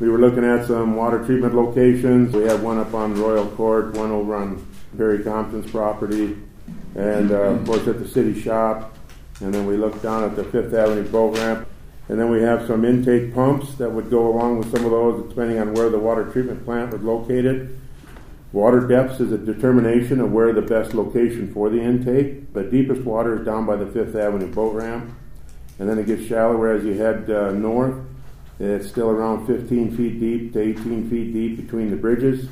We were looking at some water treatment locations. We have one up on Royal Court, one over on Barry Compton's property, and of course at the city shop. And then we looked down at the Fifth Avenue boat ramp. And then we have some intake pumps that would go along with some of those, depending on where the water treatment plant was located. Water depths is a determination of where the best location for the intake. The deepest water is down by the Fifth Avenue boat ramp. And then it gets shallower as you head north. It's still around 15 feet deep to 18 feet deep between the bridges.